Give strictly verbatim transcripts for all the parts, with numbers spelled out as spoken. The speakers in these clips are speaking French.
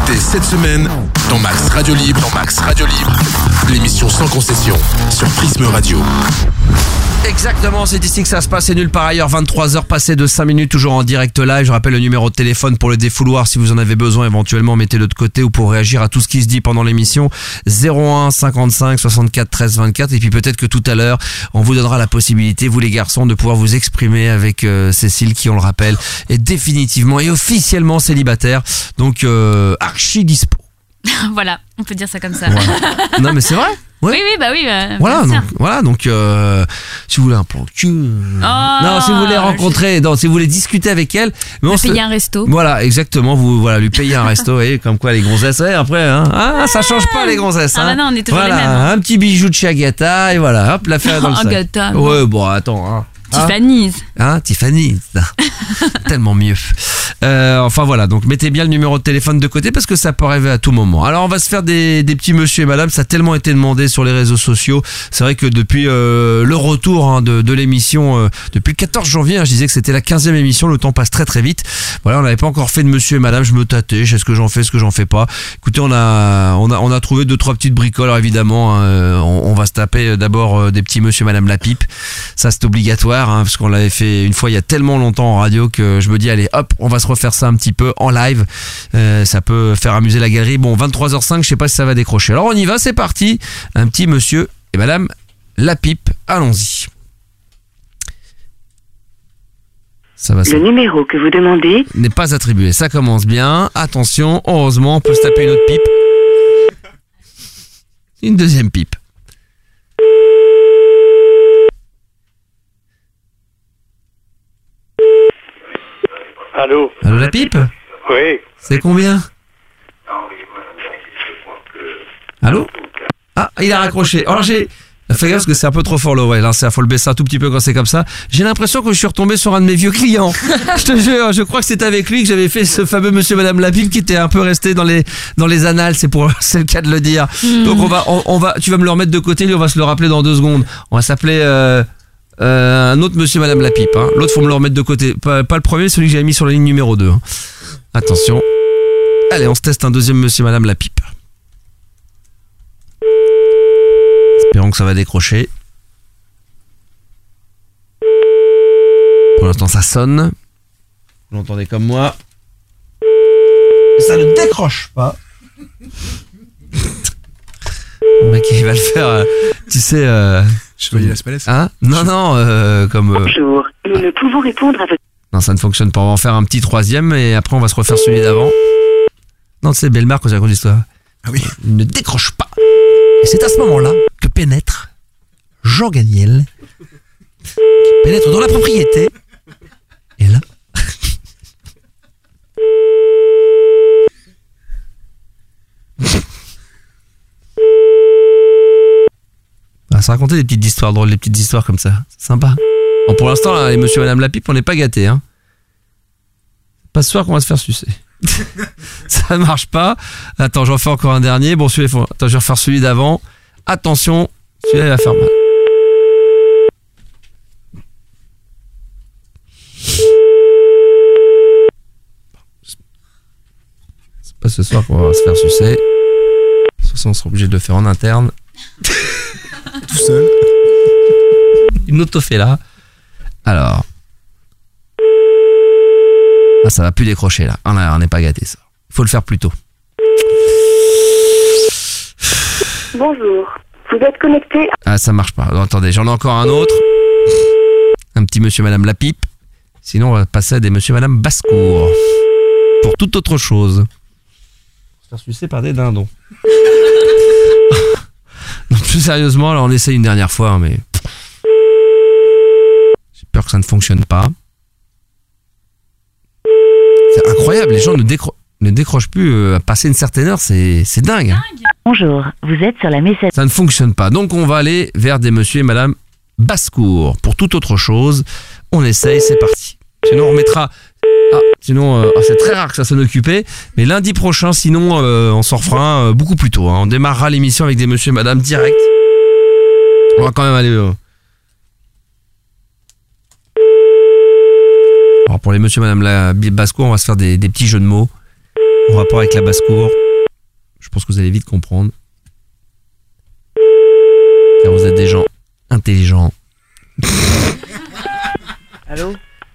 écoutez cette semaine dans Max Radio Libre, dans Max Radio Libre, l'émission sans concession sur Prisme Radio. Exactement, c'est ici que ça se passe et nulle part ailleurs. Vingt-trois heures passées de cinq minutes, toujours en direct live. Je rappelle le numéro de téléphone pour le défouloir si vous en avez besoin, éventuellement mettez-le de côté ou pour réagir à tout ce qui se dit pendant l'émission. zéro un cinquante-cinq soixante-quatre treize vingt-quatre. Et puis peut-être que tout à l'heure on vous donnera la possibilité, vous les garçons, de pouvoir vous exprimer avec euh, Cécile qui, on le rappelle, est définitivement et officiellement célibataire, donc euh, archi dispo. Voilà, on peut dire ça comme ça. Voilà. Non mais c'est vrai. Ouais. Oui, oui, bah oui. Bah, voilà, donc, voilà, donc euh, si vous voulez un plan de cul, euh, oh, non, si vous voulez rencontrer, je... non, si vous voulez discuter avec elle, mais on se payer un resto. Voilà, exactement, vous voilà, lui payer un resto, et comme quoi les gonzesses, et après, hein, ah, ça change pas les gonzesses. Ah hein. bah non, on est toujours voilà, les mêmes. Hein. Un petit bijou de chez Agatha et voilà, hop, l'affaire dans le sac. Agatha. Ouais, bon, attends. Hein. Tiffany's. Hein, Tiffany's. Tellement mieux. Euh, enfin voilà, donc mettez bien le numéro de téléphone de côté parce que ça peut arriver à tout moment. Alors on va se faire des, des petits monsieur et madame, ça a tellement été demandé sur les réseaux sociaux. C'est vrai que depuis euh, le retour hein, de, de l'émission, euh, depuis le quatorze janvier, hein, je disais que c'était la quinzième émission, le temps passe très très vite. Voilà, on n'avait pas encore fait de monsieur et madame, je me tâtais, je sais ce que j'en fais, ce que j'en fais pas. Écoutez, on a, on a, on a trouvé deux trois petites bricoles, alors évidemment, hein, on, on va se taper d'abord euh, des petits monsieur et madame la pipe. Ça c'est obligatoire. Hein, parce qu'on l'avait fait une fois il y a tellement longtemps en radio que je me dis allez hop, on va se refaire ça un petit peu en live, euh, ça peut faire amuser la galerie. Bon, vingt-trois heures cinq, je sais pas si ça va décrocher, alors on y va, c'est parti. Un petit monsieur et madame la pipe, allons-y. Ça va, ça. Le numéro que vous demandez n'est pas attribué, ça commence bien, attention, heureusement on peut se taper une autre pipe, une deuxième pipe. Allô. Allô la pipe? Oui. C'est combien? Allô? Ah, il a raccroché. Alors j'ai... Fais gaffe parce que c'est un peu trop fort là, ouais, là, il faut le baisser un tout petit peu quand c'est comme ça. J'ai l'impression que je suis retombé sur un de mes vieux clients. Je te jure, je crois que c'est avec lui que j'avais fait ce fameux monsieur madame la pipe qui était un peu resté dans les, dans les annales, c'est pour, c'est le cas de le dire. Mmh. Donc on va, on, on va, tu vas me le remettre de côté, lui on va se le rappeler dans deux secondes. On va s'appeler, euh, Euh, un autre monsieur madame la pipe, hein. L'autre faut me le remettre de côté, pas, pas le premier, celui que j'avais mis sur la ligne numéro deux, hein. Attention. Allez, on se teste un deuxième monsieur madame la pipe. Espérons que ça va décrocher. Pour l'instant ça sonne. Vous l'entendez comme moi. Ça ne décroche pas. Le mec il va le faire, euh, tu sais... Euh, Chevalier Laspalès. Hein? Non, non, euh, comme... Euh... Bonjour, nous ne pouvons répondre à votre... Non, ça ne fonctionne pas. On va en faire un petit troisième et après on va se refaire celui d'avant. Non, c'est Bellemare que j'ai raconté l'histoire. Ah oui. Il ne décroche pas. Et c'est à ce moment-là que pénètre Jean Gagnel, qui pénètre dans la propriété. Et là... Ah, ça racontait des petites histoires drôles, des petites histoires comme ça. C'est sympa. Bon, pour l'instant, là, les monsieur et madame la pipe, on n'est pas gâtés. Hein. Pas ce soir qu'on va se faire sucer. Ça ne marche pas. Attends, j'en fais encore un dernier. Bon, celui-là, faut... Attends, je vais refaire celui d'avant. Attention, celui-là, il va faire mal. C'est pas ce soir qu'on va se faire sucer. De toute façon, on sera obligé de le faire en interne. Tout seul. Une autofait là. Alors. Ah, ça va plus décrocher là. On n'est pas gâté ça. Il faut le faire plus tôt. Bonjour, vous êtes connecté... Ah, ça marche pas. Non, attendez, j'en ai encore un autre. Un petit monsieur madame la pipe. Sinon, on va passer à des monsieur madame Basse-Cour. Pour toute autre chose. Se faire sucer par des dindons. Non, plus sérieusement, alors on essaye une dernière fois, hein, mais j'ai peur que ça ne fonctionne pas. C'est incroyable, les gens ne, décro- ne décrochent plus euh, à passer une certaine heure, c'est, c'est dingue. Hein. Bonjour, vous êtes sur la messagerie. Ça ne fonctionne pas, donc on va aller vers des monsieur et madame Basse-Cour. Pour toute autre chose, on essaye, c'est parti. Sinon on remettra... Ah, sinon, euh, c'est très rare que ça soit occupé, mais lundi prochain, sinon, euh, on s'en refera un euh, beaucoup plus tôt. Hein. On démarrera l'émission avec des monsieur et madame direct. On va quand même aller... Euh... Alors pour les monsieur et madame la Basse-Cour, on va se faire des, des petits jeux de mots. en rapport avec la basse-cour. Je pense que vous allez vite comprendre. Car vous êtes des gens intelligents. Allô?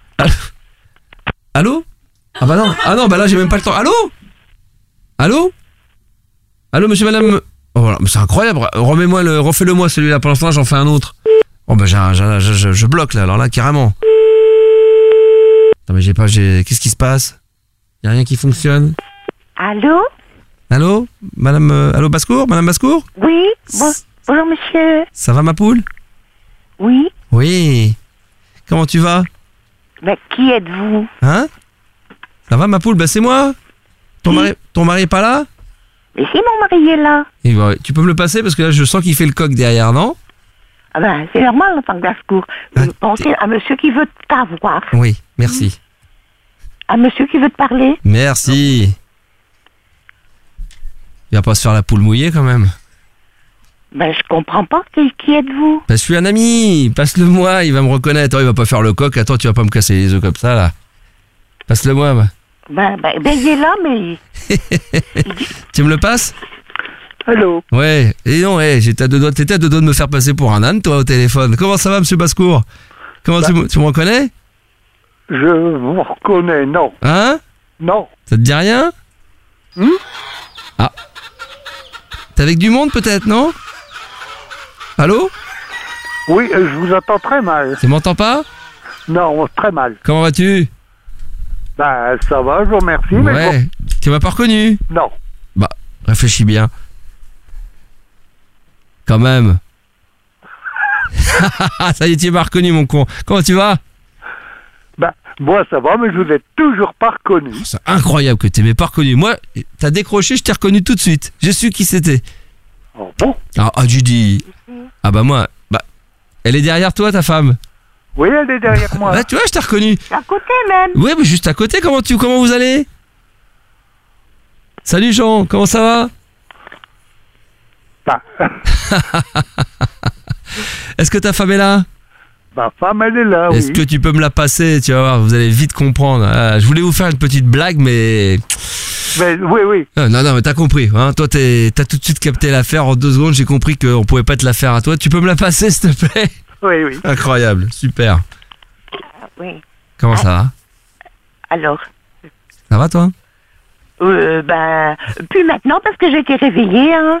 Allô? Ah bah non, ah non, bah là j'ai même pas le temps. Allô? Allô? Allô, monsieur, madame? Oh voilà, mais c'est incroyable. Remets-moi le, refais-le-moi celui-là. Pour l'instant, j'en fais un autre. Oh bah j'ai, un- j'ai, un- je, je, je bloque là. Alors là, carrément. Attends, mais j'ai pas, j'ai. Qu'est-ce qui se passe? Y a rien qui fonctionne. Allô? Allô, madame? euh, allô, Basse-Cour? Madame Basse-Cour? Oui? Bon, bonjour, monsieur. Ça va, ma poule? Oui? Oui. Comment tu vas? Mais qui êtes-vous? Hein? Ça va, ma poule? Bah c'est moi. Ton Qui? mari, ton mari est pas là? Mais si mon mari est là. Et bah, tu peux me le passer parce que là, je sens qu'il fait le coq derrière, non? Ah ben, c'est normal en tant que basse-cour. Ah, Vous pensez à monsieur qui veut t'avoir. Oui, merci. À monsieur qui veut te parler. Merci. Il va pas se faire la poule mouillée quand même. Ben, je comprends pas. Qui, qui êtes-vous? Bah, je suis un ami, passe-le-moi, il va me reconnaître. Oh, il va pas faire le coq, attends, tu vas pas me casser les œufs comme ça là. Passe-le-moi. Bah. Ben, ben, ben, il est là, mais... Tu me le passes? Allô? Ouais, et non, ouais, j'étais à deux doigts, t'étais à deux doigts de me faire passer pour un âne, toi, au téléphone. Comment ça va, monsieur Basse-Cour? Comment Bah. tu, me- tu me reconnais? Je vous reconnais, non. Hein? Non. Ça te dit rien? Hmm? Ah. T'es avec du monde peut-être, non? Allô? Oui, euh, je vous entends très mal. Tu m'entends pas? Non, très mal. Comment vas-tu? Ben, ça va, je vous remercie, mais Ouais. Tu m'as pas reconnu? bon, non. Bah, réfléchis bien. Quand même. Ça y est, tu m'as reconnu, mon con. Comment tu vas? Ben, moi, ça va, mais je vous ai toujours pas reconnu. C'est incroyable que tu m'aies pas reconnu. Moi, t'as décroché, je t'ai reconnu tout de suite. J'ai su qui c'était. Oh, bon? Ah, ah, tu dis. Ah bah moi, bah, elle est derrière toi, ta femme. Oui, elle est derrière moi. Bah, tu vois, je t'ai reconnu. À côté, même. Oui, mais juste à côté. Comment tu, comment vous allez? Salut Jean, comment ça va? Ben, Est-ce que ta femme est là? ma femme, elle est là, Est-ce oui. que tu peux me la passer? Tu vas voir, vous allez vite comprendre. Ah, je voulais vous faire une petite blague, mais Mais, oui, oui. Ah, non, non, mais t'as compris. Hein. Toi, t'es- t'as tout de suite capté l'affaire. En deux secondes, j'ai compris qu'on pouvait pas te la faire à toi. Tu peux me la passer, s'il te plaît? Oui, oui. Incroyable, super. Oui. Comment ça va? Alors? Ça va, toi? Euh, ben, plus maintenant parce que j'ai été réveillée, hein.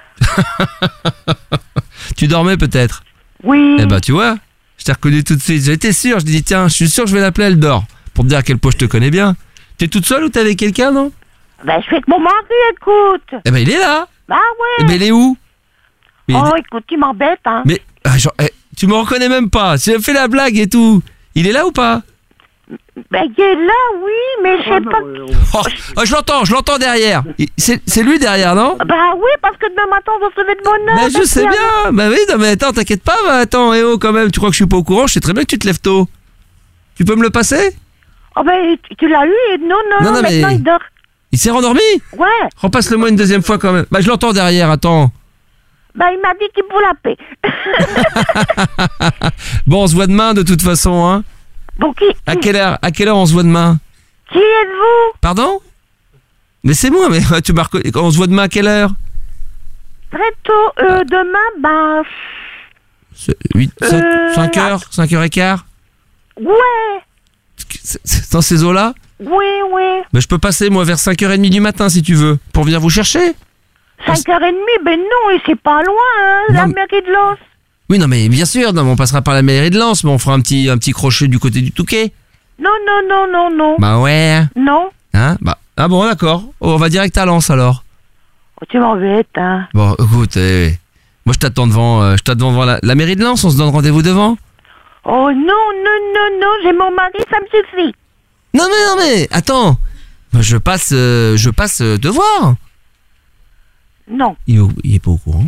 Tu dormais peut-être? Oui. Eh ben, tu vois, je t'ai reconnu tout de suite. J'étais sûr. Je dis tiens, je suis sûr que je vais l'appeler. Elle dort. Pour te dire à quel point je te connais bien. T'es toute seule ou t'es avec quelqu'un, non? Ben, je fais que mon mari, écoute. Eh ben, il est là. Bah Eh ouais. ben, il est où? Mais, Oh, écoute, tu m'embêtes, hein. mais ah, genre, eh, tu me reconnais même pas. Tu as fait la blague et tout. Il est là ou pas? Ben, il est là, oui, mais je sais Oh, pas... non, euh, Oh, oh, je l'entends, je l'entends derrière. Il- C'est c'est lui derrière, non? Bah oui, parce que demain matin, on va se lever de bonne heure. Bah, je parce sais qu'il y a- bien. Bah oui, non mais attends, t'inquiète pas. Bah, attends, eh oh, quand même. Tu crois que je suis pas au courant? Je sais très bien que tu te lèves tôt. Tu peux me le passer? Oh ben, tu- tu l'as eu et non, non, Non, non, non, maintenant mais- il dort. Il s'est rendormi? Ouais. Repasse-le-moi une deuxième fois quand même. Bah, je l'entends derrière, attends. Bah, il m'a dit qu'il pour la paix. Bon, on se voit demain de toute façon, hein. Bon, qui, À qui, quelle heure? À quelle heure on se voit demain? qui êtes-vous? Pardon? Mais c'est moi, mais tu m'as reconnu. On se voit demain à quelle heure? Très tôt, euh, demain, ben... huit, Euh, cinq heures? cinq heures et quart? Ouais, C'est- c'est Dans ces eaux-là? oui, oui. Mais je peux passer, moi, vers cinq heures trente du matin, si tu veux, pour venir vous chercher. cinq heures trente, ben non, et c'est pas loin, hein, la Non, mairie de Lens. Oui, non, mais bien sûr, non, mais on passera par la mairie de Lens, mais on fera un petit, un petit crochet du côté du Touquet. Non, non, non, non, non. Bah ouais. Non. Hein? Bah, ah bon, d'accord. Oh, on va direct à Lens, alors. Oh, tu m'embêtes, hein. Bon, écoute, eh, moi, je t'attends devant, euh, je t'attends devant la, la mairie de Lens, on se donne rendez-vous devant. Oh non, non, non, non, j'ai mon mari, ça me suffit. Non, mais, non, mais, attends. Bah, je passe, euh, je passe euh, te voir. Non. Il est, au- il est pas au courant.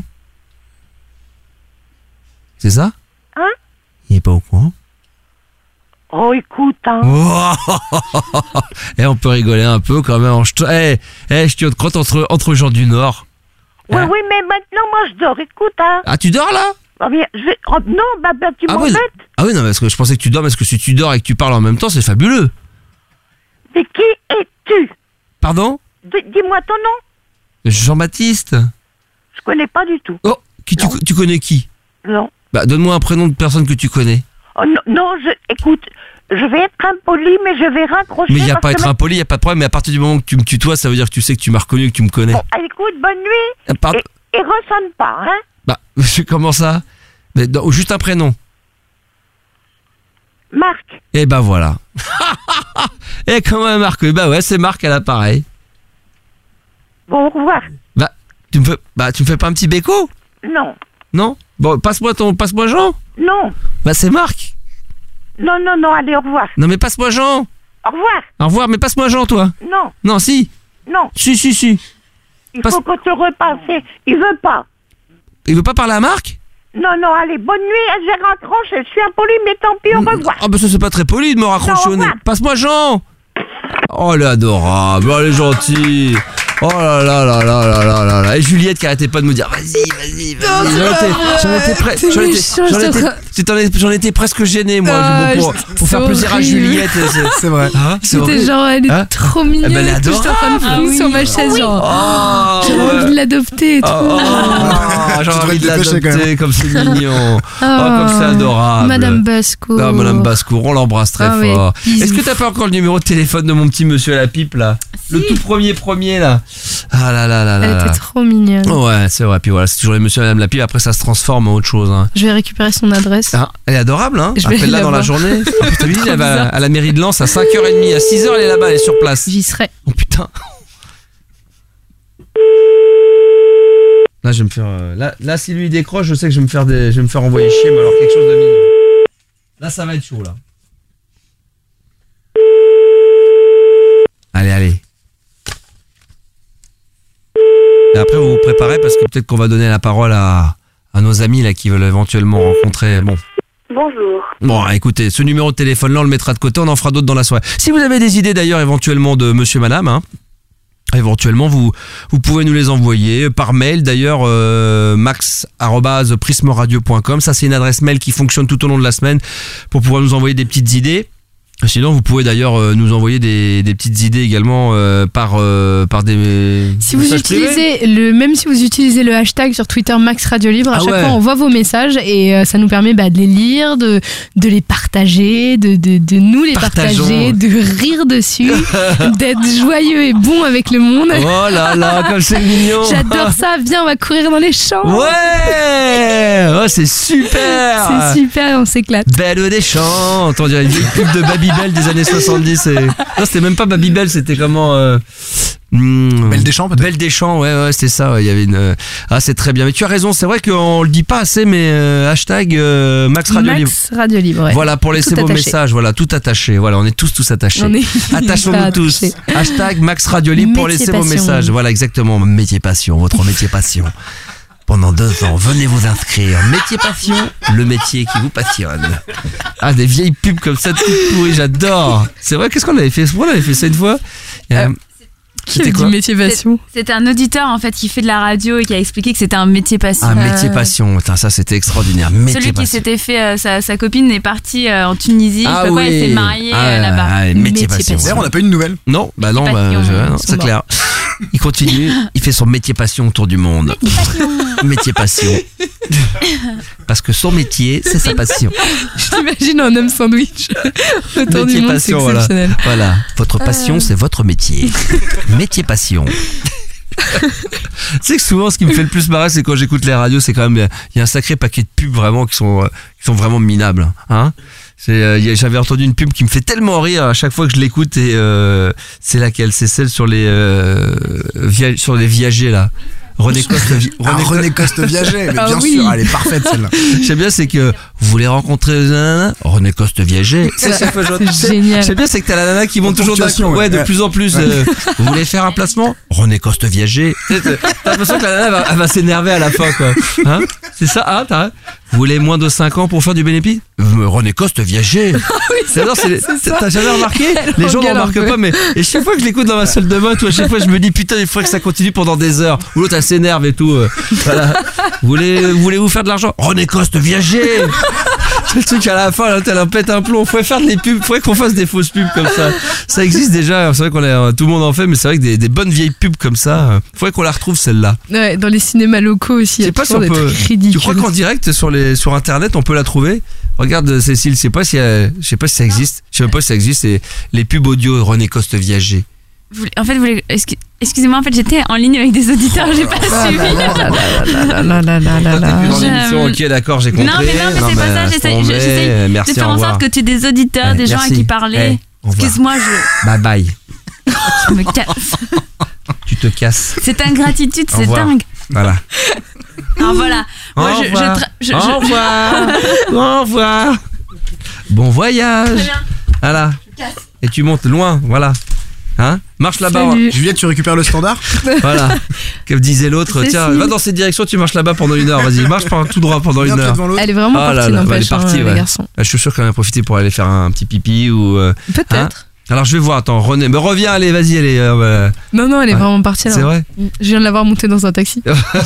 C'est ça? Hein? Il est pas au courant. Oh, écoute, hein. Et on peut rigoler un peu quand même. Je te, eh, eh, je te crotte entre, entre gens du Nord. Oui, Hein? oui, mais maintenant, moi, je dors, écoute, hein. Ah, tu dors là? Oh, bien, je vais... oh, non, bah, bah, tu Ah oui, m'embêtes. ah oui, non, parce que je pensais que tu dors, parce que si tu dors et que tu parles en même temps, c'est fabuleux. Mais qui es-tu? Pardon? D- dis-moi ton nom. Jean-Baptiste. Je connais pas du tout. Oh, qui tu, tu connais qui? Non. Bah, donne-moi un prénom de personne que tu connais. Oh, non, non, je, écoute, je vais être impoli, mais je vais raccrocher. Mais il n'y a parce pas à que être ma- impoli, il n'y a pas de problème. Mais à partir du moment que tu me tutoies, ça veut dire que tu sais que tu m'as reconnu, que tu me connais. Bon, écoute, bonne nuit. Ah, pardon. Et, et ressonne pas, hein. Bah, comment ça? Mais, non, juste un prénom. Marc. Et bah voilà. Et comment Marc? Bah ouais, c'est Marc à l'appareil. Bon, au revoir. Bah, tu me fais, bah, tu me fais pas un petit béco? Non. Non? Bon, passe-moi ton, passe-moi Jean. Non. Bah, c'est Marc. Non, non, non, allez, au revoir. Non, mais passe-moi Jean. Au revoir. Au revoir, mais passe-moi Jean, toi. Non, Non, si. non. Si, si, si. Il Passe- faut que tu repasses. Il veut pas. Il veut pas parler à Marc? Non, non, allez, bonne nuit. Je raccroche. Je suis impoli, mais tant pis, au revoir. Ah, bah, ça, c'est pas très poli de me raccrocher Non, au nez. au revoir. Passe-moi Jean. Oh, elle est adorable. Oh, elle est gentille. Oh là là là là là là là là. Et Juliette qui arrêtait pas de me dire vas-y, vas-y, vas-y. J'en étais, j'en étais prêt. C'est J'en étais, méchant, j'en je étais, te ra- j'en étais- j'en étais presque gêné, moi, Ah, pour, je- pour faire c'est plaisir à horrible. Juliette. C'est, C'est vrai. Hein, c'est C'était horrible. genre, elle est Hein trop mignonne. Eh ben, elle est et tout, j'étais en train de adorable. fouiller sur ma chaise, genre. Oh, J'avais ouais. envie de l'adopter et tout. Oh, oh, j'ai Tu envie de devrais te dépêcher, quand l'adopter comme c'est mignon. Oh, Ah, comme c'est adorable. Madame Basco. Ah, Madame Bascour, on l'embrasse très Ah oui, fort. bisous. Est-ce que t'as pas encore le numéro de téléphone de mon petit monsieur à la pipe là? Le tout premier premier là. Ah là là là là. Elle là. était trop mignonne. Ouais, c'est vrai. Puis voilà, c'est toujours les monsieur et madame la pipe. Après, ça se transforme en autre chose. Hein. Je vais récupérer son adresse. Ah, elle est adorable, hein. Je vais Appelle-la la dans la voir. journée. Ah, je te dis, Trop elle va bizarre. à la mairie de Lens à cinq heures trente. À six heures, elle est là-bas, elle est sur place. J'y serai. Oh putain. Là, je vais me faire. euh, Là, là, si lui il décroche, je sais que je vais me faire des, je vais me faire envoyer chier, mais alors quelque chose de mignon. Là, ça va être chaud là. Allez, allez. Et après, vous vous préparez parce que peut-être qu'on va donner la parole à, à nos amis là qui veulent éventuellement rencontrer. Bon. Bonjour. Bon, écoutez, ce numéro de téléphone là, on le mettra de côté, on en fera d'autres dans la soirée. Si vous avez des idées d'ailleurs éventuellement de monsieur, madame, hein, éventuellement vous vous pouvez nous les envoyer par mail d'ailleurs, euh, max arobase prisme radio point com. Ça c'est une adresse mail qui fonctionne tout au long de la semaine pour pouvoir nous envoyer des petites idées. Sinon, vous pouvez d'ailleurs euh, nous envoyer des, des petites idées également euh, par euh, par des Si vous messages privés. utilisez le, même si vous utilisez le hashtag sur Twitter Max Radio Libre, à Ah chaque ouais. fois on voit vos messages et euh, ça nous permet bah, de les lire, de, de les partager, de, de, de nous les Partageons. partager, de rire dessus, d'être joyeux et bon avec le monde. Oh là là, comme c'est mignon. J'adore ça. Viens, on va courir dans les champs. Ouais, oh, c'est super. C'est super, on s'éclate. Belle des champs, on dirait une vieille pub de Babybel des années soixante-dix. Et... Non, c'était même pas Babybel, c'était comment euh... hmm, Belle des Champs, peut-être. Belle des Champs, ouais, ouais, c'était ça. Ouais, il y avait une. euh, Ah, c'est très bien. Mais tu as raison, c'est vrai qu'on le dit pas assez, mais euh, hashtag euh, Max Radio Libre. Max Radio Libre. Ouais. Voilà pour laisser Tout vos attaché. messages. Voilà, tout attaché. Voilà, on est tous tous attachés. On est Attachons-nous hyper tous. attachés. Hashtag Max Radio Libre pour Métier laisser vos passion. messages. Voilà, exactement. Métier passion, votre métier passion. Pendant deux ans, venez vous inscrire. Métier passion, le métier qui vous passionne. Ah, des vieilles pubs comme ça, toutes pourries, j'adore. C'est vrai, qu'est-ce qu'on avait fait? On avait fait ça une fois. Il y a- Euh, Qui C'était a dit quoi? métier passion? C'était un auditeur en fait qui fait de la radio et qui a expliqué que c'était un métier passion. Ah, métier passion. Putain, ça c'était extraordinaire. Métier Celui qui passion. s'était fait, euh, sa, sa copine est partie euh, en Tunisie, je Ah sais pas quoi, oui. elle s'est mariée Ah, euh, là-bas. ah, métier, Métier passion. passion. D'ailleurs, on n'a pas eu de nouvelles. Non, bah non, bah, passion, je- ils non, sont c'est clair. Il continue, il fait son métier passion autour du monde. Métier passion. Parce que son métier, c'est sa passion. Je t'imagine un homme sandwich autour du Métier monde, c'est passion, voilà. exceptionnel. Voilà, votre passion, Euh. c'est votre métier. Métier passion. Tu sais que souvent, ce qui me fait le plus marrer, c'est quand j'écoute les radios, c'est quand même, il y a un sacré paquet de pubs vraiment qui sont, euh, qui sont vraiment minables. Hein, c'est, euh, il y a- j'avais entendu une pub qui me fait tellement rire à chaque fois que je l'écoute et euh, c'est laquelle? C'est celle sur les, euh, via- sur les viagers là. René Coste. Vi- Ah, René René Coste Viager, mais Ah bien oui. sûr, elle est parfaite celle-là. J'aime bien, c'est que vous voulez rencontrer nanana, René Coste Viager. C'est ça, C'est génial. J'aime bien, c'est que t'as la nana qui monte En toujours d'un ponctuation, coup. Ouais, ouais. de Ouais. plus en plus. euh, vous voulez faire un placement? René Coste Viager. Tu sais, T'as t'as l'impression que la nana elle va, elle va s'énerver à la fin, quoi. Hein? C'est ça, hein, t'as, vous voulez moins de cinq ans pour faire du bénéfice? Euh, René Coste Viager. C'est c'est les- T'as jamais remarqué? Les gens ne engueule un remarquent peu. pas, mais et chaque fois que je l'écoute dans ma salle de bain, tout, à chaque fois je me dis putain, il faudrait que ça continue pendant des heures. Ou l'autre elle s'énerve et tout. euh, voilà. Vous voulez, voulez-vous faire de l'argent? René Coste Viager. Le truc à la fin, là, elle en pète un plomb. Faudrait faire des pubs, faudrait qu'on fasse des fausses pubs comme ça. Ça existe déjà, c'est vrai qu'on a, tout le monde en fait, mais c'est vrai que des, des bonnes vieilles pubs comme ça, faudrait qu'on la retrouve celle-là. Ouais, dans les cinémas locaux aussi, il y a pas si toujours on des peut. trucs ridicules. Tu crois qu'en direct sur les sur internet on peut la trouver? Regarde Cécile, je sais pas si elle- je sais pas si ça existe. Je sais même pas si ça existe. C'est les pubs audio René Coste Viager. Vous voulez- En fait, vous voulez- excu- excusez-moi, en fait, j'étais en ligne avec des auditeurs, j'ai pas suivi. là là là là là là. Dans Je- l'émission, ok, d'accord, j'ai compris. Non, mais non, mais c'est pas ça, j'essaie- laisse tomber. j'essaie Merci, de faire au en revoir. sorte que tu aies des auditeurs, Ouais, des gens merci. à qui parler. Eh, au revoir. Excuse-moi, je, Bye bye. je me casse. Tu te casses. Cette ingratitude, Au c'est revoir. dingue. Voilà. Alors voilà. Moi, Au je, je revoir. tra- je- Au je- revoir. Au revoir. Bon voyage. Très bien. Voilà. Et tu montes loin, voilà. Hein? Marche là-bas. Salut. Juliette, tu récupères le standard? Voilà. Comme disait l'autre, Cécile. tiens, va dans cette direction, tu marches là-bas pendant une heure. Vas-y, marche par tout droit pendant Viens, une t'es heure. devant l'autre. Elle est vraiment Ah là partie, là, bah, elle est n'empêche, hein, partie, les ouais. garçons. Je suis sûr qu'elle en a profité pour aller faire un petit pipi ou. euh, Peut-être. hein Alors je vais voir, attends, René, mais reviens, allez, vas-y, allez. euh, bah, Non, non, elle est Ouais. vraiment partie là. c'est vrai? Je viens de la voir monter dans un taxi.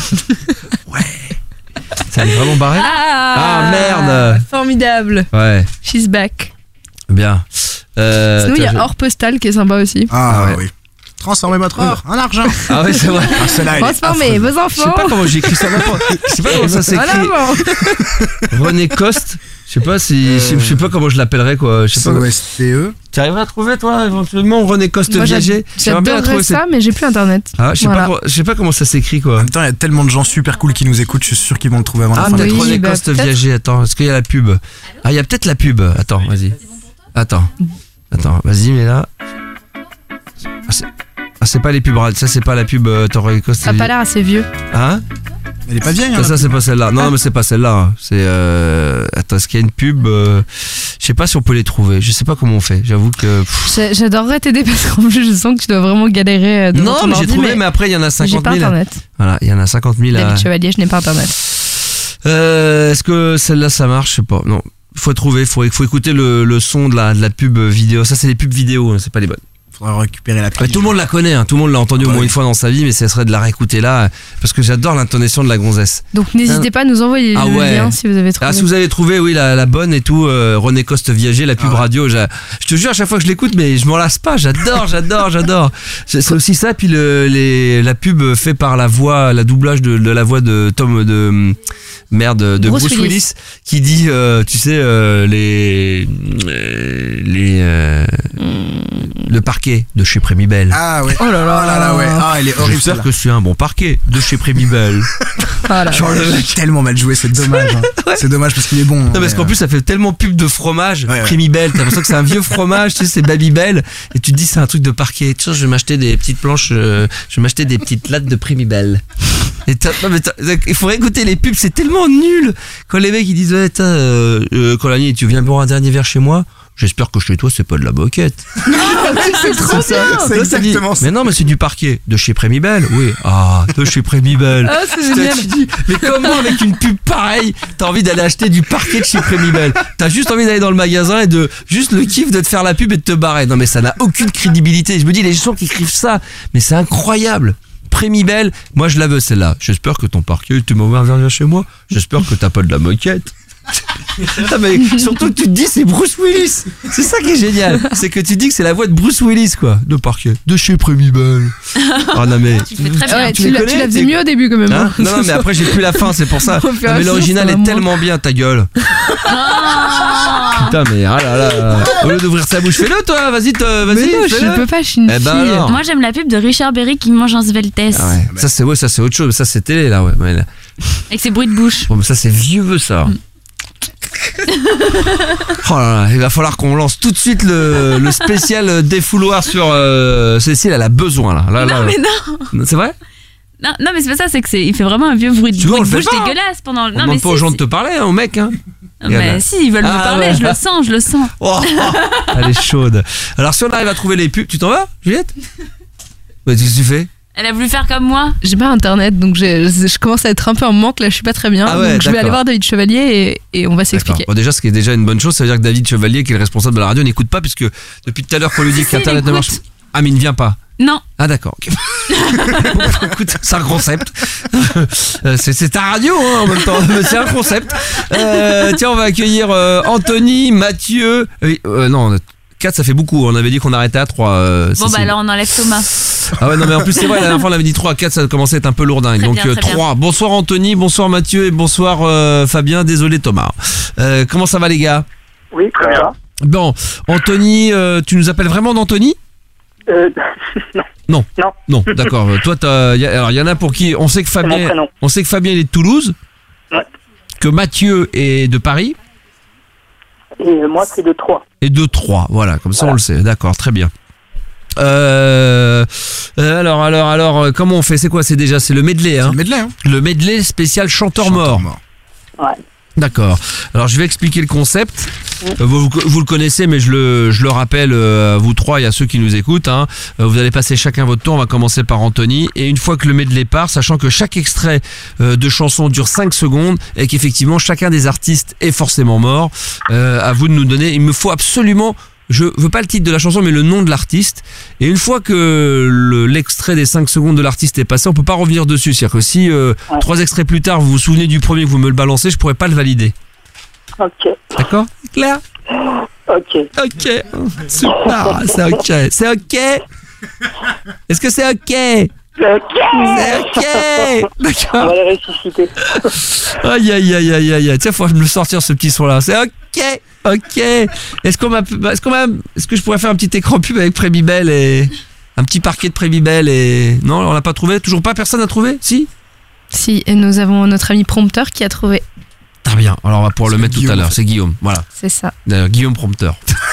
Ça allait vraiment barré? Ah, merde. Formidable. Ouais, She's back. bien. Euh, Sinon, il y tiens, a Or Postal qui est sympa aussi. Ah, Ah ouais. oui. Transformez votre or en argent. je- Ah oui, c'est vrai. Ah, celle-là, elle est Transformez affreuse. vos Je sais enfants. pas comment j'ai écrit ça. n'importe- Je sais pas comment ça s'écrit. Voilà, bon. René Coste. Je sais pas si, je sais- je sais pas comment je l'appellerais quoi. Je sais C pas. O S T E. Tu arriverais à trouver toi éventuellement René Coste Moi, Viager? J'aimerais bien la J'adorerais trouver, cette- ça, mais j'ai plus internet. Ah, je sais Voilà. pas, comment- je sais pas comment ça s'écrit En quoi. même temps, il y a tellement de gens super cool qui nous écoutent, je suis sûr qu'ils vont le trouver avant la Ah, fin de la peut-être oui, René bah, Coste peut-être. Viager. Attends, est-ce qu'il y a la pub? Ah, il y a peut-être la pub. Attends, vas-y. Attends. Attends, vas-y, mais là. Ah, c'est, ah, c'est pas les pubs. Ça, c'est pas la pub euh, René Coste Ça a pas l'air assez vieux. Hein? Elle est pas vieille, hein, Ça, la ça pub. c'est pas celle-là. Non, Ah. non, mais c'est pas celle-là. hein. C'est. Euh... Attends, est-ce qu'il y a une pub euh, Je sais pas si on peut les trouver. Je sais pas comment on fait. J'avoue que. pff. J'ai- J'adorerais t'aider parce qu'en plus, je sens que tu dois vraiment galérer euh, devant Non, ton mais j'ai ordi, trouvé, mais après, il y en a j'ai cinquante pas mille. internet. Voilà, il y en a cinquante mille à. David Chevalier, je n'ai pas internet. Euh, est-ce que celle-là ça marche? Je sais pas. Non. Faut trouver, faut, faut écouter le, le son de la, de la pub vidéo. Ça, c'est les pubs vidéo, hein, c'est pas les bonnes. Faudra récupérer la Mais pile. tout le monde la connaît, hein, tout le monde l'a entendu au Ouais. moins une fois dans sa vie, mais ce serait de la réécouter là, parce que j'adore l'intonation de la gonzesse. Donc n'hésitez pas à nous envoyer Ah le ouais. lien si vous avez trouvé. Ah, si vous avez trouvé, oui, la, la bonne et tout, euh, René Coste Viager, la pub Ah ouais. radio, j'a- je te jure, à chaque fois que je l'écoute, mais je m'en lasse pas, j'adore, j'adore, j'adore. C'est c'est aussi ça, puis le, les, la pub fait par la voix, la doublage de, de la voix de Tom, de, merde, de Bruce, Bruce Willis. Willis. qui dit, euh, tu sais, euh, les, euh, les, euh, le parquet de chez Prémibel. Ah ouais. Oh là là. Oh là là, ouais. Ah, elle est horrible. J'espère celle-là. que c'est un bon parquet de chez Prémibel. Ah là Genre, là. le mec tellement mal joué, c'est dommage. hein. C'est dommage parce qu'il est bon. Non, mais, parce qu'en euh, plus, ça fait tellement pub de fromage, Ouais, ouais. Prémibel. T'as l'impression que c'est un vieux fromage, tu sais, c'est Babybel. Et tu te dis, c'est un truc de parquet. Tu sais, je vais m'acheter des petites planches, euh, je vais m'acheter des petites lattes de Prémibel. Et t'as- non, mais t'as- il faudrait écouter les pubs, c'est tellement nul. Quand les mecs, ils disent, ouais, t'as, euh, euh, quand la nuit, tu viens boire un dernier verre chez moi. J'espère que chez toi, c'est pas de la moquette. C'est trop c'est bien. c'est Toi, ça dit, exactement ça. mais non, mais c'est du parquet. De chez Prémibel? Oui. Ah, de chez Prémibel. Ah, c'est Putain, génial. tu dis, mais comment avec une pub pareille, t'as envie d'aller acheter du parquet de chez Prémibel? T'as juste envie d'aller dans le magasin et de juste le kiff de te faire la pub et de te barrer. Non mais ça n'a aucune crédibilité. Je me dis les gens qui écrivent ça, mais c'est incroyable. Prémibel, moi je la veux celle-là. J'espère que ton parquet, tu m'as ouvert un verre chez moi. J'espère que t'as pas de la moquette. Ah, mais surtout que tu te dis c'est Bruce Willis. C'est ça qui est génial. C'est que tu dis que c'est la voix de Bruce Willis quoi. De parquet. De chez Prémibel. Oh non mais. Tu fais très bien. Ouais, Tu tu les la, connais, tu la faisais t'es- mieux au début quand même. Hein hein. non, non, mais après j'ai plus la fin, c'est pour ça. Au fur et Non, à mais mesure, l'original ça est va tellement bien, ta gueule. Ah. Putain, mais ah là là. Au lieu d'ouvrir sa bouche, fais-le toi, vas-y, te- Mais vas-y. non, je fais-le. peux pas, je suis une Eh ben fille. alors. Moi, j'aime la pub de Richard Berry qui mange un Sveltes. Ah ouais. Ça c'est ouais, ça c'est autre chose, ça c'est télé là, ouais. Mais là- Avec ses bruits de bouche. Bon, mais ça c'est vieux ça. Oh là là, il va falloir qu'on lance tout de suite le, le spécial défouloir sur euh, Cécile, elle a besoin là. là, là. Non, mais non. C'est vrai? Non, non, mais c'est pas ça, c'est que c'est, il fait vraiment un vieux bruit de, Tu vois, bruit on de le fait bouche pas, hein. dégueulasse pendant. On Non, mais demande pas aux si, gens de si. te parler, hein, aux mecs. Hein. Non, mais si, ils veulent Ah, me parler, ouais. je le sens, je le sens. Oh, elle est chaude. Alors si on arrive à trouver les pubs, tu t'en vas, Juliette? Bah, qu'est-ce que tu fais? Elle a voulu faire comme moi. J'ai pas internet, donc j'ai- je commence à être un peu en manque là, je suis pas très bien. Ah ouais, donc je vais d'accord. aller voir David Chevalier et, et on va s'expliquer. Bon, déjà, ce qui est déjà une bonne chose, ça veut dire que David Chevalier, qui est le responsable de la radio, n'écoute pas, puisque depuis tout à l'heure qu'on lui dit Si, qu'Internet il ne marche écoute. Ah, mais il ne vient pas. Non. Ah d'accord. Ok. Bon, écoute, c'est un concept. c'est, c'est ta radio hein, en même temps, mais c'est un concept. Euh, tiens, on va accueillir euh, Anthony, Mathieu. Euh, euh, non, quatre ça fait beaucoup. On avait dit qu'on arrêtait à trois. Euh, Bon, bah alors on enlève Thomas. Ah ouais, non mais en plus c'est vrai, la dernière fois on avait dit trois, quatre ça commençait à être un peu lourdingue. Très Donc bien, euh, très bien. trois. Bonsoir Anthony, bonsoir Mathieu et bonsoir euh, Fabien. Désolé Thomas. Euh, comment ça va les gars? Oui, très bien. Bon, Anthony, euh, tu nous appelles vraiment d'Anthony? Euh, non. Non. Non. Non, d'accord. Toi, t'as, y a, alors il y en a pour qui on sait que mon Fabien, prénom. on sait que Fabien il est de Toulouse, Ouais. que Mathieu est de Paris Et moi, c'est de trois. et de Troyes. Voilà, comme ça Voilà. on le sait. D'accord, très bien. Euh, euh, alors, alors, alors, euh, comment on fait? C'est quoi? C'est déjà, c'est le medley, hein? Le medley, hein. Le medley spécial chanteur, Chanteur mort. Ouais. D'accord. Alors je vais expliquer le concept. Euh, Vous, vous le connaissez, mais je le, je le rappelle euh, à vous trois et à ceux qui nous écoutent. Hein. Euh, Vous allez passer chacun votre tour. On va commencer par Anthony. Et une fois que le medley part, sachant que chaque extrait euh, de chanson dure cinq secondes et qu'effectivement chacun des artistes est forcément mort, euh, à vous de nous donner. Il me faut absolument. Je veux pas le titre de la chanson, mais le nom de l'artiste. Et une fois que le, l'extrait des cinq secondes de l'artiste est passé, on peut pas revenir dessus. C'est-à-dire que si euh, Ouais. trois extraits plus tard, vous vous souvenez du premier, que vous me le balancez, je pourrais pas le valider. Ok. D'accord? Claire? Ok. Ok. Super. C'est ok. C'est ok. Est-ce que c'est ok? Ok. C'est ok. On D'accord. va les ressusciter. Aïe aïe aïe aïe aïe aïe. Tiens, faut me le sortir ce petit son-là. C'est ok. Ok. Est-ce qu'on m'a, est-ce qu'on m'a, est-ce que je pourrais faire un petit écran pub avec Prébibel et un petit parquet de Prébibel et non, on l'a pas trouvé. Toujours pas. Personne n'a trouvé? Si. Si, et nous avons notre ami prompteur qui a trouvé. Très bien. Alors on va pouvoir C'est le mettre tout Guillaume, à en l'heure. fait. C'est Guillaume. Voilà. C'est ça. D'ailleurs, Guillaume prompteur.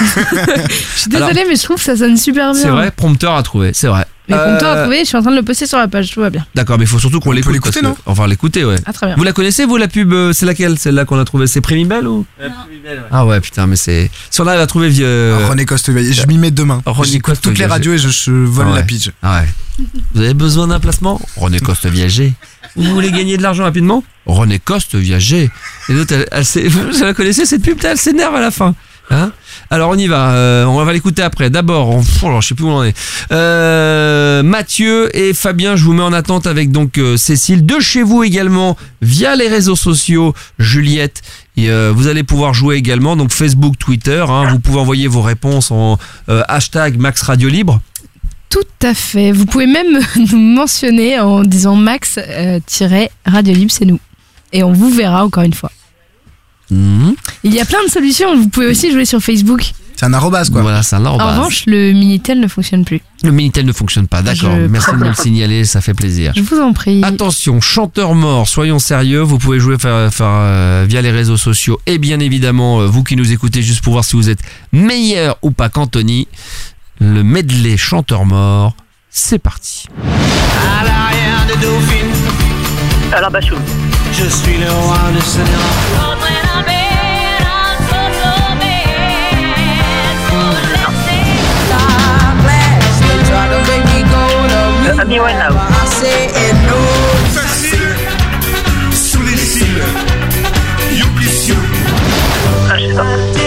Je suis désolée, mais je trouve que ça sonne super bien. C'est vrai. Prompteur a trouvé. C'est vrai. Mais prompteur Euh, a trouvé, je suis en train de le poster sur la page, tout va bien. D'accord, mais il faut surtout qu'on On peut l'écoute. l'écouter, parce que- non Enfin, l'écouter, ouais. Ah, très bien. Vous la connaissez, vous, la pub euh, c'est laquelle? Celle-là qu'on a trouvée? C'est Prébibel ou? Ah ouais, putain, mais c'est. Si on arrive à trouver vieux. Ah, René Coste-Veillé, je m'y mets demain. René J'écoute toutes les Coste-Viager. radios et je, je vole Ah ouais. la pitch. Ah ouais. Vous avez besoin d'un placement? René Coste Viager. Vous voulez gagner de l'argent rapidement? René Coste Viager. Et l'autre, elle, elle, s'est- vous la connaissez cette pub? Elle s'énerve à la fin. Hein? Alors on y va, euh, on va l'écouter après. D'abord, on, oh, alors, je sais plus où on en est. Euh, Mathieu et Fabien, je vous mets en attente avec donc euh, Cécile. De chez vous également, via les réseaux sociaux, Juliette. Et, euh, vous allez pouvoir jouer également, donc Facebook, Twitter. Hein, vous pouvez envoyer vos réponses en euh, hashtag Max Radio Libre. Tout à fait. Vous pouvez même nous mentionner en disant Max euh, tiret Radio Libre, c'est nous. Et on vous verra encore une fois. Mhm. Il y a plein de solutions. Vous pouvez aussi jouer sur Facebook. C'est un arrobase, quoi. Voilà, c'est un En arrobase. revanche, le Minitel ne fonctionne plus. Le Minitel ne fonctionne pas, d'accord. Je Merci de me le préfère. signaler, ça fait plaisir. Je vous en prie. Attention, chanteur mort, soyons sérieux, vous pouvez jouer faire, faire, euh, via les réseaux sociaux et bien évidemment, euh, vous qui nous écoutez juste pour voir si vous êtes meilleur ou pas qu'Anthony, le medley chanteur mort, c'est parti. À l'arrière de Dauphine, Alors, Bachou. je suis le roi de Sénégal. Euh, Amy Winehouse. Sous les cils, youpi siou. Ah, je sais pas.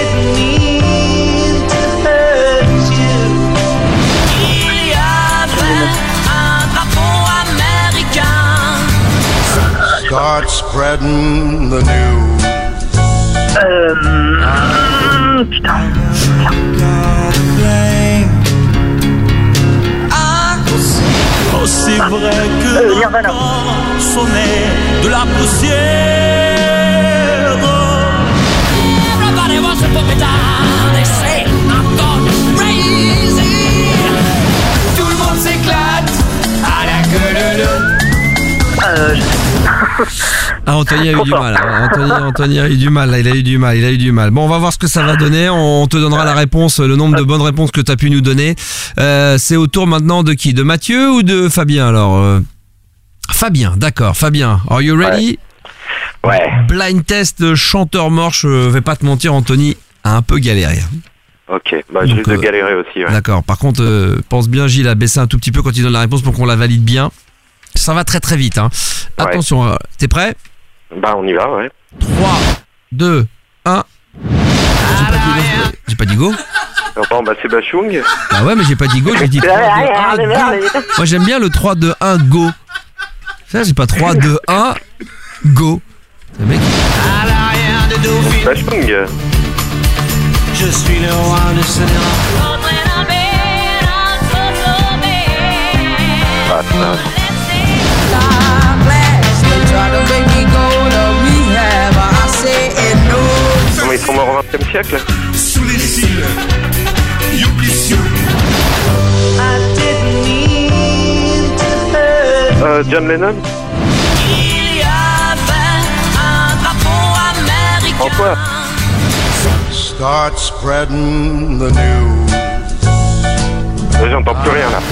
Il y avait un drapeau américain. Start spreading the news. Euh... hum, Putain. Oh, c'est vrai que Euh, Nirvana. l'entend sonner de la poussière. Everybody wants to put me down. They say I'm gone crazy. Tout le monde s'éclate à la queue de l'eau. Euh... je- Ah, Anthony a eu du mal. hein. Anthony, Anthony a eu du mal. là, Il a eu du mal. Il a eu du mal. Bon, on va voir ce que ça va donner. On te donnera la réponse, le nombre de bonnes réponses que tu as pu nous donner. Euh, c'est au tour maintenant de qui? De Mathieu ou de Fabien? Alors, euh, Fabien, d'accord. Fabien, are you ready? Ouais. Blind test chanteur mort. Je vais pas te mentir, Anthony a un peu galéré. Ok. Bah, je Donc, risque de euh, galérer aussi, ouais. D'accord. Par contre, euh, pense bien, Gilles, à baisser un tout petit peu quand il donne la réponse pour qu'on la valide bien. Ça va très très vite. Hein. Ouais. Attention, euh, t'es prêt? Bah, on y va, ouais. trois, deux, un. J'ai pas dit go. J'ai pas dit go. Bon, bah c'est Bachung. Bah ouais, mais j'ai pas dit go, j'ai dit trois, deux, un, go. Moi j'aime bien le trois, deux, un, go. Ça, j'ai pas trois, deux, un, go. C'est le mec. À l'arrière de Dauphine, Bachung. je suis le roi de ce Ah, ça. Non, mais ils sont morts au vingtième siècle. Sous les cils, youpi Euh, John Lennon. Il y avait un drapeau américain. En quoi? Start spreading the news. Là, j'entends plus rien là.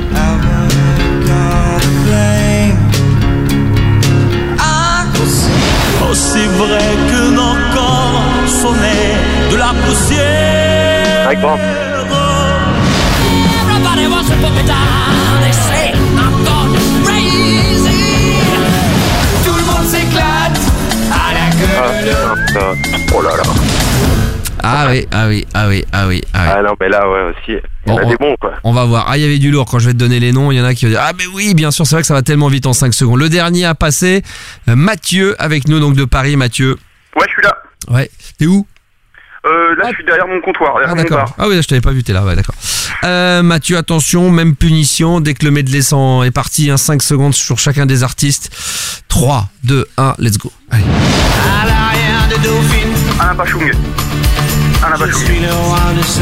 Aussi vrai que nos corps sonnaient de la poussière. Mike Brandt. Everybody wants to put me down. They say I'm gone crazy. Tout le monde s'éclate à la Ah, gueule. putain, ça. Oh là là. Ah oui, ah oui, ah oui, ah oui, ah oui. Ah non, mais là, ouais, aussi. Il y en Bon, a on- des bons, quoi. On va voir. Ah, il y avait du lourd. Quand je vais te donner les noms, il y en a qui vont dire ah mais oui, bien sûr, c'est vrai que ça va tellement vite en cinq secondes. Le dernier à passer, euh, Mathieu avec nous donc de Paris. Mathieu. Ouais, je suis là. Ouais. T'es où? Euh, là, je suis derrière mon comptoir, derrière Ah mon d'accord. bar. Ah oui, je t'avais pas vu, t'es là. Ouais, d'accord. Euh, Mathieu, attention, même punition dès que le medley s'en est parti. Hein, cinq secondes sur chacun des artistes. trois, deux, un, let's go. Allez. À l'arrière de Dauphine, Alain Bachung. Alain je Bachung. suis le roi de ce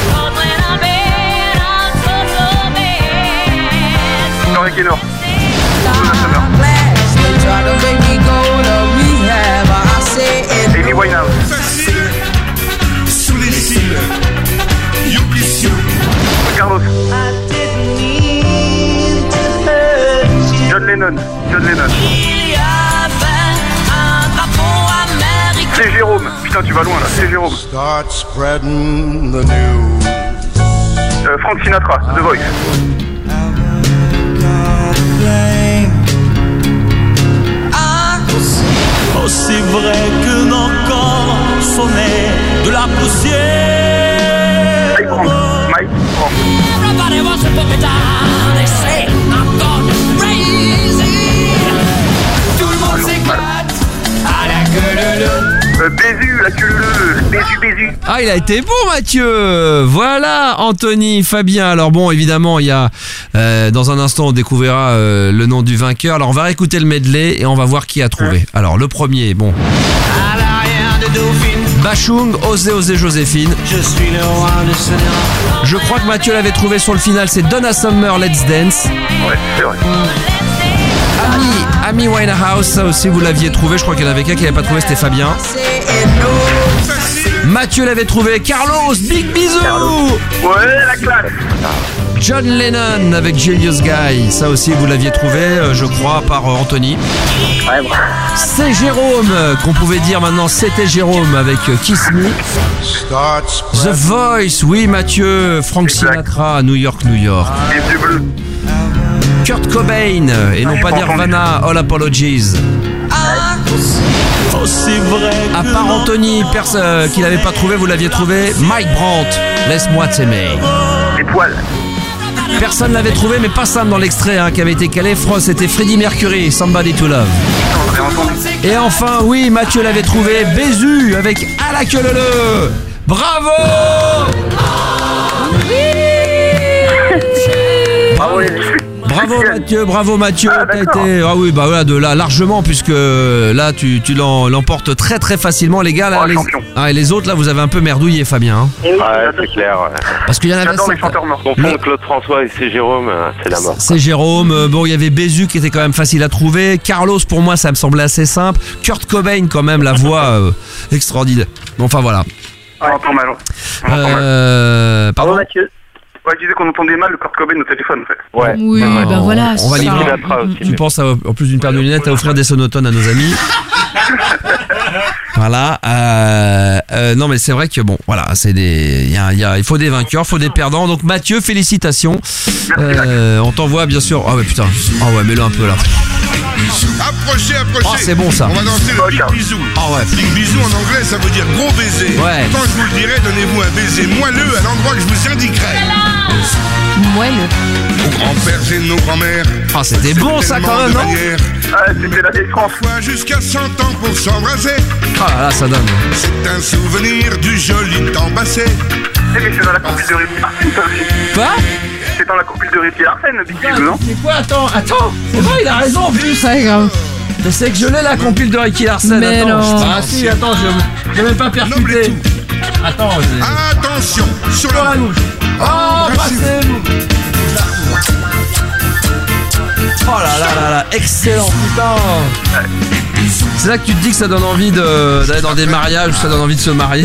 Corey Kenor. Amy Winehouse. Sous les cils, youpi Carlos. John Lennon. John Lennon. Il y avait un drapeau américain. C'est Jérôme. Putain, tu vas loin là. C'est Jérôme. Start spreading the news. Euh, Frank Sinatra. The Voice. Aussi vrai que nos corps sonnaient de la poussière. Mike Brandt. Mike Brandt. Everybody wants to put me down. They say I'm gone crazy. Tout le monde s'éclate à la gueule. Euh, Bézu, la queue le Bézu, Bézu. Ah, il a été bon, Mathieu. Voilà, Anthony, Fabien. Alors bon, évidemment, il y a euh, dans un instant, on découvrira euh, le nom du vainqueur. Alors on va réécouter le medley et on va voir qui a trouvé. Alors le premier, bon, À l'arrière de Dauphine, Bachung, Osez, Osez, Joséphine. je suis le roi de ce Je crois que Mathieu l'avait trouvé sur le final. C'est Donna Summer, Let's Dance. Ouais, c'est vrai. Amy, Amy Winehouse, ça aussi vous l'aviez trouvé. Je crois qu'il y en avait qu'un qui n'avait pas trouvé, c'était Fabien. Mathieu l'avait trouvé. Carlos, big bisous. Ouais, la classe. John Lennon avec Julius Guy, ça aussi vous l'aviez trouvé, euh, je crois, par euh, Anthony. Ouais, bon. C'est Jérôme, euh, qu'on pouvait dire maintenant c'était Jérôme avec euh, Kiss Me. Start The Voice, oui Mathieu, Frank Sinatra, New York, New York. Les yeux bleus. Kurt Cobain, euh, et non pas Nirvana, All Apologies. Aussi vrai À part Anthony, perso- euh, qui l'avait pas trouvé, vous l'aviez trouvé. Mike Brandt, Laisse-moi t'aimer. Étoile. Personne l'avait trouvé, mais pas Sam dans l'extrait hein, qui avait été calé. Frost, c'était Freddie Mercury, Somebody to Love. J'en ai entendu. Et enfin, oui, Mathieu l'avait trouvé, Bézu avec À la queue leu. Bravo. Ah ouais. Bravo Mathieu, bravo Mathieu, Ah, t'as d'accord. été, ah oui, bah voilà, de là largement puisque là tu, tu l'en- l'emportes très très facilement les gars. Là, Oh, les, champion. ah, et les autres là, vous avez un peu merdouillé Fabien, hein, Ouais, c'est clair. Ouais. parce qu'il y en avait J'adore les certains- chanteurs morts. Confondre Claude François et c'est Jérôme, euh, c'est la mort. C'est Jérôme, euh, bon il y avait Bézu qui était quand même facile à trouver, Carlos pour moi ça me semblait assez simple, Kurt Cobain quand même la voix euh, extraordinaire. Bon enfin voilà. On entend mal. On entend mal. Euh, pardon. Mathieu. Ouais, je disais qu'on entendait mal le Kurt Cobain au téléphone, en fait. Ouais. Oui, Ouais, bah on- voilà. on va c'est livrer ça. Sinatra aussi. Tu penses à, en plus d'une paire de lunettes à offrir des sonotones à nos amis. Voilà. Euh, euh, non mais c'est vrai que bon, voilà, c'est des, il y a, il y a- il faut des vainqueurs, il faut des perdants. Donc Mathieu, félicitations. Euh, on t'envoie bien sûr. Ah ouais putain. Ah ouais, mets-le un peu là. Approchez, approchez. Oh, c'est bon, ça. On va danser le big bisou. Ah ouais. Big bisou en anglais, ça veut dire gros baiser. Ouais. Quand je vous le dirai, donnez-vous un baiser moelleux à l'endroit que je vous indiquerai. Moelleux. Nos grands-pères et nos grands-mères. Ah, c'était bon, ça, quand même, non? Ah, c'était la vieille France. Fois jusqu'à cent ans pour s'embrasser. Ah là là, ça donne. C'est un souvenir du joli temps passé. Eh, mais c'est dans la compile de Ricky Larsen, ça aussi. Quoi? C'est dans la compile de Ricky Larsen, le Big Bisou, non? C'est quoi? Attends, attends. C'est vrai, il a raison en plus. C'est grave. Je sais que je l'ai, la compile de Ricky Larsen. Mais attends. non. Ah si, attends, je j'ai même pas percuté. Attends, je... Attention, sur la bouche. Oh, embrassez-vous. Oh là là là là, excellent, putain. C'est là que tu te dis que ça donne envie de, d'aller dans des mariages, ça donne envie de se marier.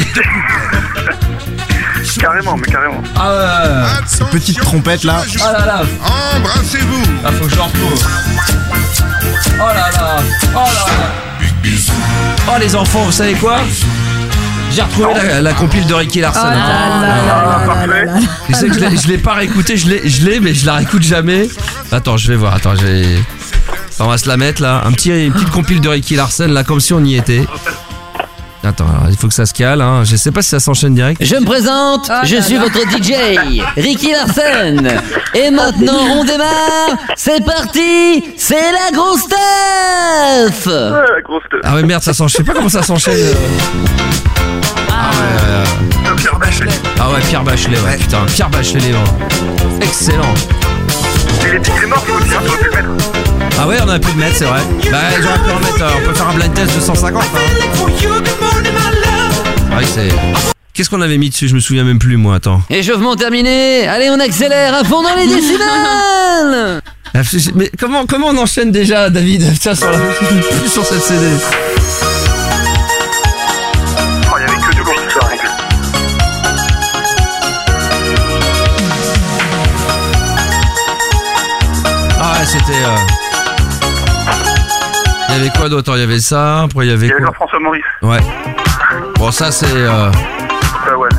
Carrément, mais carrément. Ah ouais. Ces petites trompettes là. Ah là là. Embrassez-vous. Ah, faut que je le retrouve. Oh là là. Oh là là. Oh les enfants, vous savez quoi? J'ai retrouvé la, la compile de Ricky Larsen. Oh là là là là là là. Tu sais que je l'ai, je l'ai pas réécouté, je l'ai, je l'ai, mais je la réécoute jamais. Attends, je vais voir. Attends, je vais... On va se la mettre là. Un petit, une petite compile de Ricky Larsen là, comme si on y était. Attends, alors, il faut que ça se cale. Hein. Je sais pas si ça s'enchaîne direct. Je me présente, Oh je là suis là. votre D J, Ricky Larsen. Et maintenant, on démarre. C'est parti, c'est la grosse stuff. Ouais, la grosse teuf. Ah ouais merde, ça s'enchaîne. Je sais pas comment ça s'enchaîne. euh. Ah ouais, ouais, ouais. Pierre Bachelet. Ah ouais, Pierre Bachelet, ouais, putain, Pierre Bachelet, les vents. Excellent. Et les petits morts, faut aussi, hein, faut plus le mettre. Ah ouais, on a pu le mettre, c'est vrai. Bah, j'aurais pu en mettre, euh, on peut faire un blind test de cent cinquante. Hein. C'est vrai que c'est... Qu'est-ce qu'on avait mis dessus? Je me souviens même plus, moi, attends. Échauffement terminé, allez on accélère à fond dans les décimales. Ah, mais comment, comment on enchaîne déjà, David? Tiens, sur, la... sur cette C D. Oh, il y avait que du lourd tout ça, avec lui. Ah ouais, c'était... Euh... Il y avait quoi d'autre? Il y avait ça, après il y avait Il y avait quoi? Jean-François Maurice. Ouais. Bon, ça c'est... Euh... Ah ouais.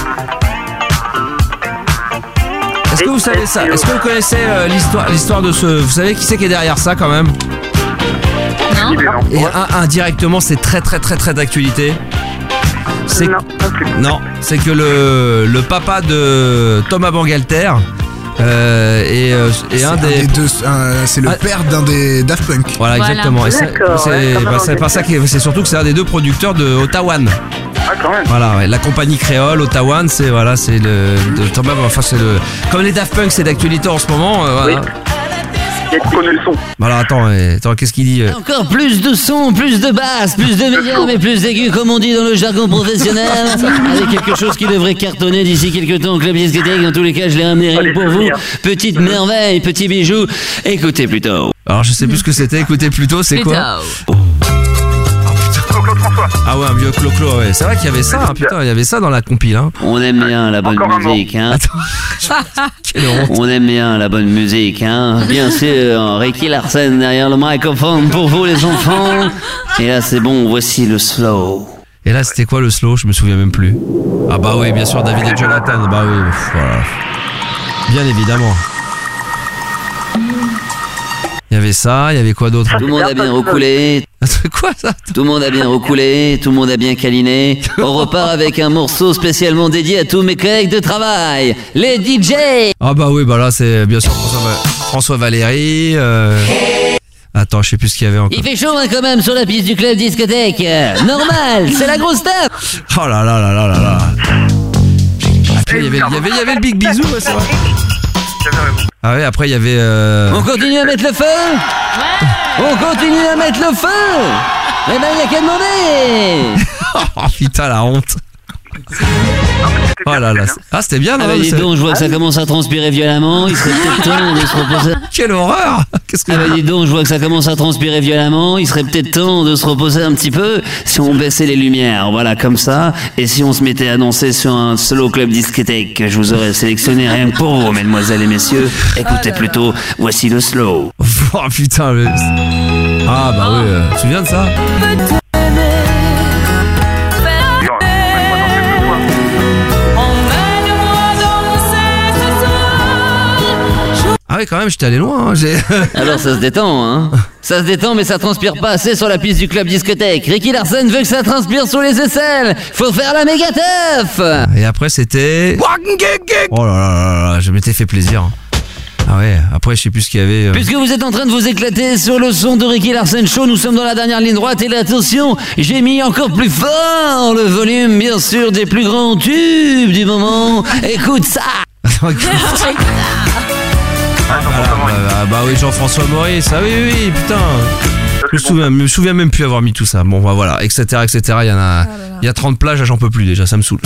Est-ce que vous savez ça? Est-ce que vous connaissez euh, l'histoire, l'histoire de ce... Vous savez qui c'est qui est derrière ça quand même? Non. Et un, indirectement, c'est très très très très d'actualité. C'est... Non, non plus. Non, c'est que le, le papa de Thomas Bangalter euh, est, euh, est C'est un un des... des deux, un- c'est le Ah. père d'un des Daft Punk. Voilà, Voilà. exactement. Et c'est, D'accord, c'est, ouais, Thomas bah, c'est pas ça qui est- c'est surtout que c'est un des deux producteurs de Ottawan. Ah, quand même. Voilà, ouais, la compagnie créole Ottawan, c'est voilà, c'est le de Thomas. Enfin, c'est le comme les Daft Punk, c'est d'actualité en ce moment. euh, voilà. Oui. On connaît le son. Voilà, attends, euh, attends, qu'est-ce qu'il dit euh Encore plus de son, plus de basse, plus de médium et plus d'aigus comme on dit dans le jargon professionnel. Avec quelque chose qui devrait cartonner d'ici quelques temps au Club Discothèque. Dans tous les cas, je l'ai ramené rien que pour vous. Petite merveille, petit bijou. Écoutez plutôt. Alors, je sais plus ce que c'était. Écoutez plutôt, c'est quoi? Claude François. Ah ouais, un vieux clo-clo, ouais. C'est vrai qu'il y avait ça, hein, putain, il y avait ça dans la compile, hein. On aime bien la bonne Encore un musique, hein. Quelle honte. On aime bien la bonne musique, hein. Bien sûr, Ricky Larsen derrière le microphone pour vous les enfants. Et là c'est bon, voici le slow. Et là, c'était quoi le slow? Je me souviens même plus. Ah bah oui, bien sûr, David et Jonathan. Bah oui, pff, voilà. Bien évidemment. Il y avait ça, il y avait quoi d'autre? Tout le monde a bien recoulé. Quoi ça? Tout le monde a bien recoulé, tout le monde a bien câliné. On repart avec un morceau spécialement dédié à tous mes collègues de travail, les D J. Ah bah oui, bah là c'est bien sûr François, Va- François Valéry. Euh... Attends, je sais plus ce qu'il y avait encore. Il fait chaud hein, quand même sur la piste du club discothèque. Normal, c'est la grosse stuff. Oh là là là là là là. Après, il y avait, il y avait, il y avait le Big Bisou, ouais, c'est vrai. Ah ouais, après il y avait. Euh... On continue à mettre le feu. On continue à mettre le feu. Eh ben, y a qu'à demander. Oh putain, la honte. Oh là là. Ah, c'était bien, non? Ah bah dis C'est- donc, je vois que ça commence à transpirer violemment. Il serait peut-être temps de se reposer. Quelle horreur! Qu'est-ce que... Ah bah dis donc, je vois que ça commence à transpirer violemment. Il serait peut-être temps de se reposer un petit peu si on baissait les lumières, voilà, comme ça. Et si on se mettait à danser sur un slow club discothèque que je vous aurais sélectionné rien que pour vous, mesdemoiselles et messieurs. Écoutez plutôt, voici le slow. Oh putain, le... Ah bah oui, euh, tu te souviens de ça? Ah oui, quand même, j'étais allé loin. Hein, j'ai... Alors ça se détend, hein. Ça se détend mais ça transpire pas assez sur la piste du club discothèque. Ricky Larson veut que ça transpire sous les aisselles. Faut faire la méga teuf. Et après c'était... Oh là là là là, je m'étais fait plaisir. Ah ouais, après je sais plus ce qu'il y avait. euh. Puisque vous êtes en train de vous éclater sur le son de Ricky Larson Show, nous sommes dans la dernière ligne droite et là, attention, j'ai mis encore plus fort le volume, bien sûr, des plus grands tubes du moment. Écoute ça. Ah, bah, bah, bah oui, Jean-François Maurice, ah oui, oui, oui, putain. Je me souviens, je me souviens même plus avoir mis tout ça. Bon, bah voilà, et cetera, et cetera. Il y en a, il y a trente plages, j'en peux plus déjà, ça me saoule.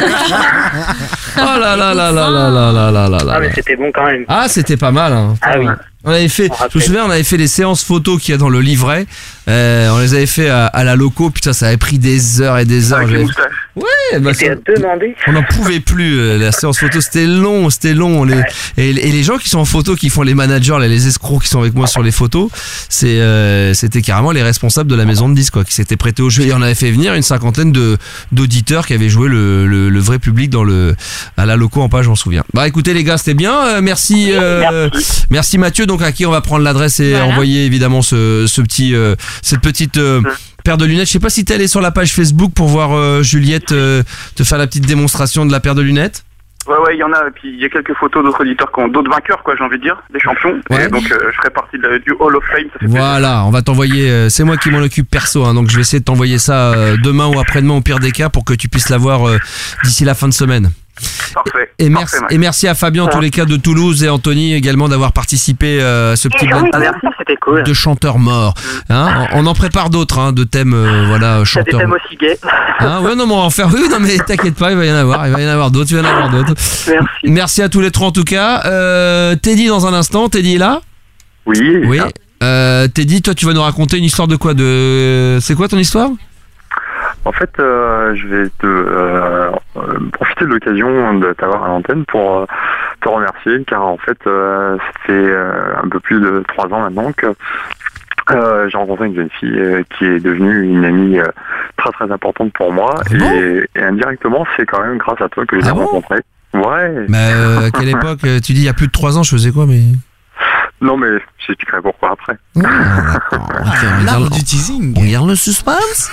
Oh là là là là là là là là là là. Ah mais c'était bon quand même. Ah, c'était pas mal, hein. Ah oui. On avait fait, je me souviens, on avait fait les séances photos qu'il y a dans le livret. Euh, on les avait fait à, à la loco. Putain, ça avait pris des heures et des heures. Avec les J'avais- moustaches. Ouais, bah, C'était ça- à demander. on n'en pouvait plus. euh, La séance photo, c'était long, c'était long. Les- et, et les gens qui sont en photo, qui font les managers, là, les escrocs qui sont avec moi sur les photos, c'est, euh, c'était carrément les responsables de la maison de disques, quoi, qui s'étaient prêtés au jeu. Et on avait fait venir une cinquantaine de d'auditeurs qui avaient joué le, le, le vrai public dans le à la loco en page, je m'en souviens. Bah écoutez les gars, c'était bien. Euh, merci, euh, merci Mathieu. Donc à qui on va prendre l'adresse et Voilà. envoyer évidemment ce, ce petit, euh, cette petite euh, paire de lunettes. Je sais pas si t'es allé sur la page Facebook pour voir euh, Juliette euh, te faire la petite démonstration de la paire de lunettes. Ouais, ouais, il y en a. Et puis il y a quelques photos d'autres auditeurs qui ont d'autres vainqueurs, quoi, j'ai envie de dire, des champions. Ouais. Et donc euh, je ferai partie de la- du Hall of Fame. Ça fait plaisir. Voilà, on va t'envoyer. euh, c'est moi qui m'en occupe perso, hein, donc je vais essayer de t'envoyer ça euh, demain ou après-demain au pire des cas pour que tu puisses l'avoir euh, d'ici la fin de semaine. Parfait. Et merci, Parfait, Max. et merci à Fabien en tous les cas de Toulouse et Anthony également d'avoir participé euh, à ce petit blind Ah merci, c'était cool. de chanteurs morts. Hein, on on en prépare d'autres, hein, de thèmes, euh, voilà, T'as des chanteurs. thèmes aussi gays. Hein, ouais, non, mais on va en faire. Oui, non, mais t'inquiète pas, il va y en avoir, il va y en avoir d'autres, il va y en avoir d'autres. Merci. Merci à tous les trois en tout cas. Euh, Teddy dans un instant, Teddy est là. Oui. Oui. Euh, Teddy, toi, tu vas nous raconter une histoire de quoi? De, c'est quoi ton histoire? En fait, euh, je vais te euh, euh, profiter de l'occasion de t'avoir à l'antenne pour euh, te remercier, car en fait, euh, ça fait euh, un peu plus de trois ans maintenant que euh, j'ai rencontré une jeune fille euh, qui est devenue une amie euh, très très importante pour moi, Ah bon et, et indirectement, c'est quand même grâce à toi que je l'ai Ah bon rencontrée. Ouais. Bah, euh, à quelle époque? euh, Tu dis il y a plus de trois ans, je faisais quoi, mais. Non, mais j'expliquerai pourquoi après. Ah, d'accord. Ok, on garde, du teasing. on garde le suspense.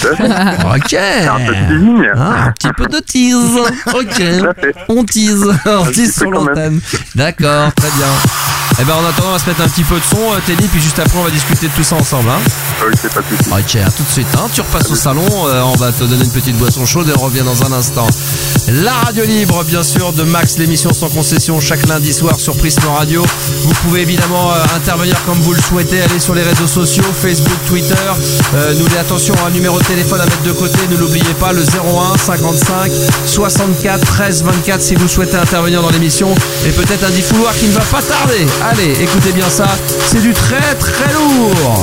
Ok. Un peu de teasing. Ah, un petit peu de tease. Ok. Tout à fait. On tease. On tease petit peu sur quand même. l'antenne. D'accord, très bien. Eh ben, en attendant, on va se mettre un petit peu de son, euh, Teddy, puis juste après, on va discuter de tout ça ensemble. Hein. Ok, pas de soucis. Ok, à tout de suite. Hein. Tu repasses au salon, euh, on va te donner une petite boisson chaude et on revient dans un instant. La radio libre, bien sûr, de Max, l'émission sans concession, chaque lundi soir sur Prisme Radio. Vous pouvez évidemment euh, intervenir comme vous le souhaitez, aller sur les réseaux sociaux, Facebook, Twitter. Euh, nous, attention, un numéro de téléphone à mettre de côté, ne l'oubliez pas, le zéro un cinquante-cinq soixante-quatre treize vingt-quatre si vous souhaitez intervenir dans l'émission. Et peut-être un diffouloir qui ne va pas tarder. Allez, écoutez bien ça, c'est du très très lourd.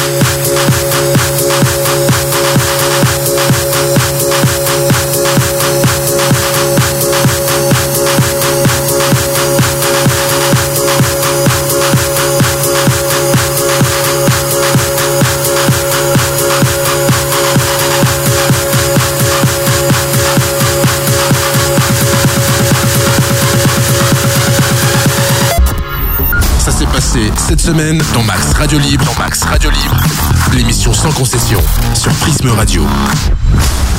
Ça s'est passé cette semaine dans Max Radio Libre, dans Max Radio Libre, l'émission sans concession sur Prisme Radio.